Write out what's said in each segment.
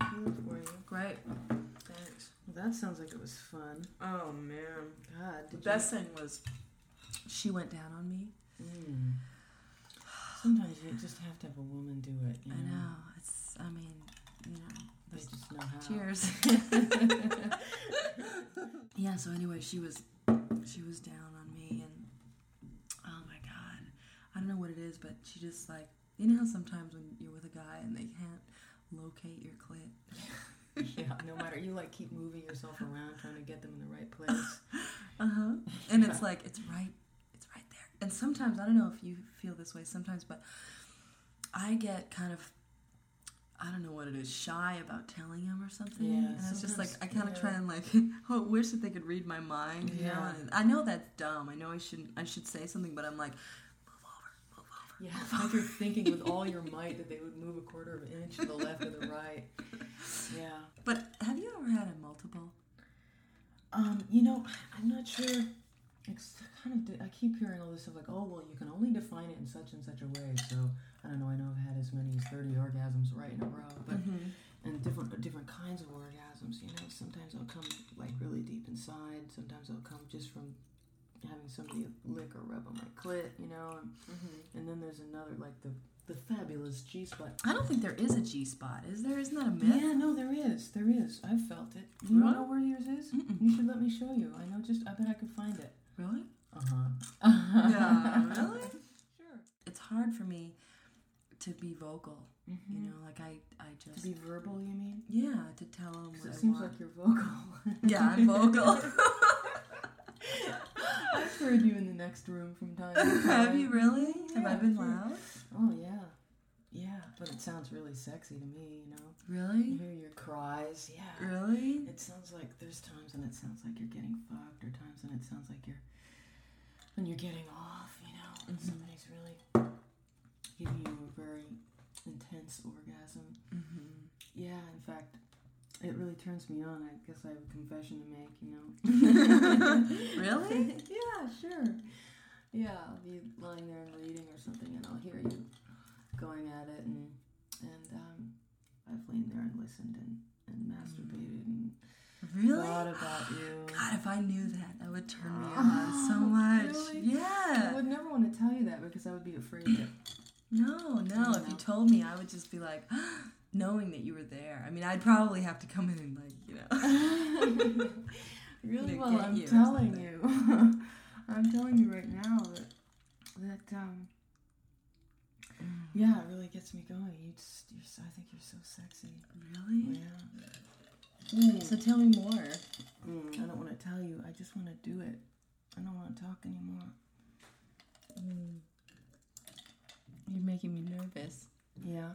peeler for you. Great. Thanks. Well, that sounds like it was fun. Oh, man. God, The best thing was she went down on me. Sometimes you just have to have a woman do it. You know? I know. They just know how. Cheers. Yeah, so anyway, she was down on me, and oh my God. I don't know what it is, but she just like, you know how sometimes when you're with a guy and they can't locate your clit? Yeah, no matter, you like keep moving yourself around trying to get them in the right place. And it's like, it's right there. And sometimes, I don't know if you feel this way sometimes, but I get kind of, I don't know what it is, shy about telling him or something. Yeah, and it's just like, I kind of yeah. try and like, wish that they could read my mind. You know? Yeah. And I know that's dumb. I know I should say something, but I'm like, move over. Yeah, like you're thinking with all your might that they would move a quarter of an inch to the left or the right. Yeah. But have you ever had a multiple? You know, I'm not sure. It's kind of, I keep hearing all this stuff like, oh, well, you can only define it in such and such a way. So, I don't know, I know I've had as many as 30 orgasms right in a row, but, and different kinds of orgasms, you know, sometimes they'll come like really deep inside, sometimes they'll come just from having somebody lick or rub on my clit, you know, and then there's another, like the fabulous G-spot. I don't think there is a G-spot, is there? Isn't that a myth? Yeah, no, there is. I've felt it. You Really? don't know where yours is? Mm-mm. You should let me show you. I bet I could find it. Really? Yeah, really? Sure. It's hard for me to be vocal, you know, like I just... To be verbal, you mean? Yeah, to tell them what It I seems want. like you're vocal. Yeah, I'm vocal. I've heard you in the next room from time to time. Have you really? Yeah, Have I been sure. loud? Oh, yeah. Yeah, but it sounds really sexy to me, you know? You Really? hear your cries, yeah. Really? It sounds like, there's times when it sounds like you're getting fucked, or times when it sounds like when you're getting off, you know? And somebody's really giving you a very intense orgasm. Yeah, in fact, it really turns me on. I guess I have a confession to make, you know? Really? Yeah, sure. Yeah, I'll be lying there and reading or something, and I'll hear you going at it, and I've lain there and listened and masturbated and Really? thought about you. God, if I knew that would turn me on so much. Really? Yeah. I would never want to tell you that because I would be afraid that... No. If you told me, I would just be like, knowing that you were there. I mean, I'd probably have to come in and like, you know. Really? To Well, get I'm you or telling something. you. I'm telling you right now that yeah, it really gets me going. I think you're so sexy. Really? Yeah. So tell me more. I don't want to tell you. I just want to do it. I don't want to talk anymore. You're making me nervous. Yeah.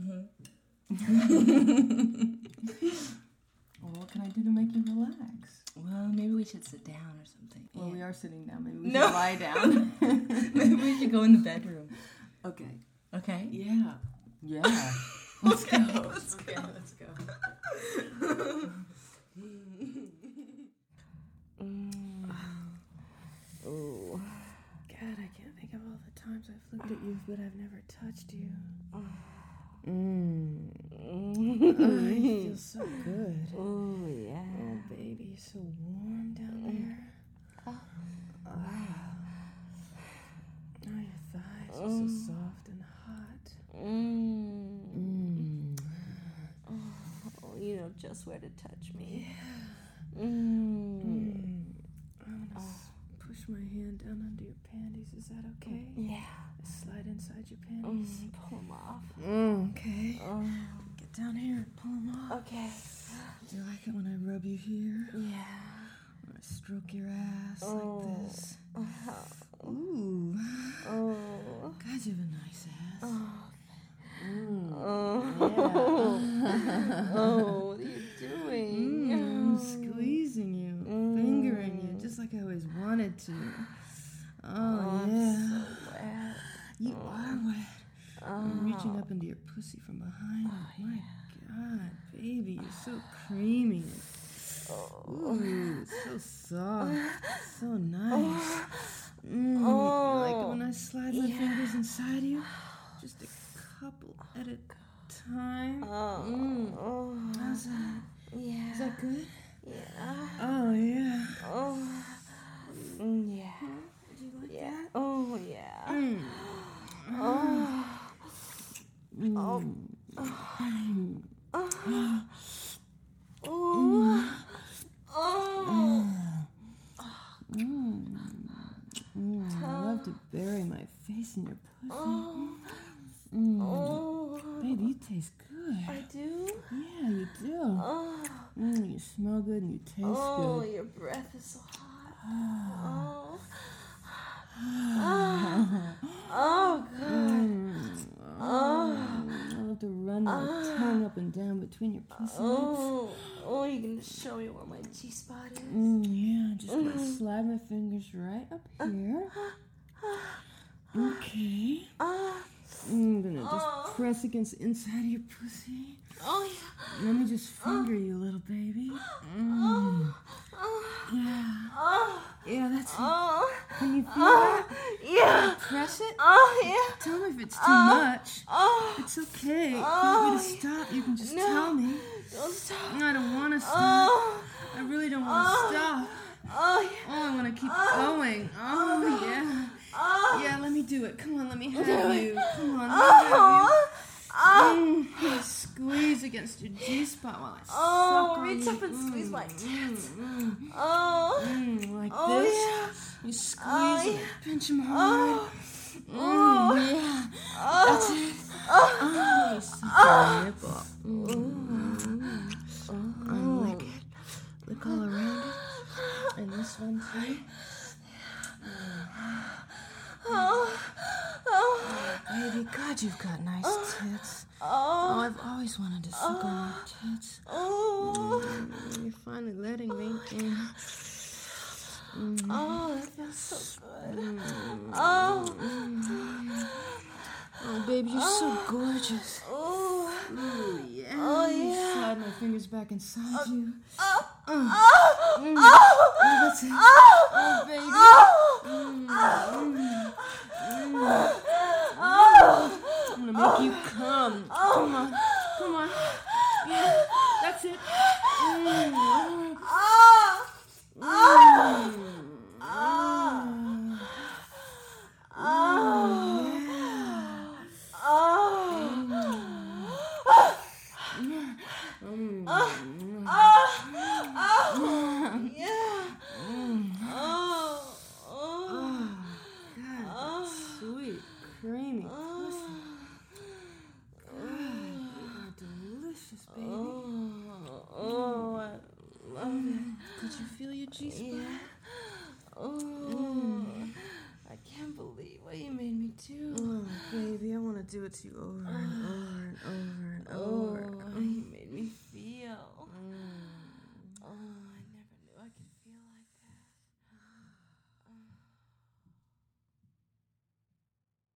Mm-hmm. Well, what can I do to make you relax? Well, maybe we should sit down or something. Well, Yeah. we are sitting down. Maybe we No. should lie down. Maybe we should go in the bedroom. Okay. Okay? Yeah. Yeah. Let's go. Let's Okay, go. let's go. Oh. God, I can't think of all the times I've looked at you, but I've never touched you. I feel so good. Oh, yeah. Oh, baby, so warm down there. Oh, your thighs are so soft and hot. Oh, you know just where to touch me. I'm gonna push my hand down under your panties. Is that okay? Yeah. Slide inside your panties. Pull them off. Okay. Get down here and pull them off. Okay. Do you like it when I rub you here? Yeah. When I stroke your ass like this? Ooh. Oh. God, you have a nice ass. Oh, what are you doing? I'm squeezing you, fingering you, just like I always wanted to. Oh, yeah. So wet. You are wet. I'm reaching up into your pussy from behind. Oh, my God, baby, you're so creamy. Ooh, so soft. So nice. You like it when I slide my fingers inside you? Just a couple at a time. How's that? Yeah. Is that good? Yeah. Oh, yeah. Yeah. Did you like Yeah. that? Oh, yeah. I love to bury my face in your pussy. Baby, you taste good. I do? Yeah, you do. You smell good and you taste good. Your breath is so hot. God. I love to run my tongue up and down between your pussy lips. You can show me where my G-spot is? Yeah, just gonna slide my fingers right up here. Okay. I'm gonna just press against the inside of your pussy. Oh, yeah. Let me just finger you, little baby. Yeah. Yeah, that's it. Can you feel that? Yeah. Press it. Yeah. Tell me if it's too much. It's okay. If you want me to stop, you can just tell me. Don't stop. I don't want to stop. I really don't want to stop. Yeah. I want to keep going. Yeah. Yeah, let me do it. Come on, let me have you. Come on, let me have you. Squeeze against your G-spot while I suck on reach you. up and squeeze my tits. Like Oh, this. yeah. You squeeze and pinch them hard. Yeah. That's it. You suck your nipple. Lick it. Lick all around it. And this one too. Baby, God, you've got nice tits. I've always wanted to suck on your tits. You're finally letting me in. That feels so good. Oh, baby, you're so gorgeous. Oh, Yeah. Slide my fingers back inside you. That's it. Oh, baby. I'm gonna make you come. Come on. Come on. Yeah, that's it. Sweet, creamy pussy. God, you are delicious, baby. I love it. Could you feel your G-spot? Yeah. I can't believe what you made me do. Oh, baby, I want to do it to you over and over and over and over.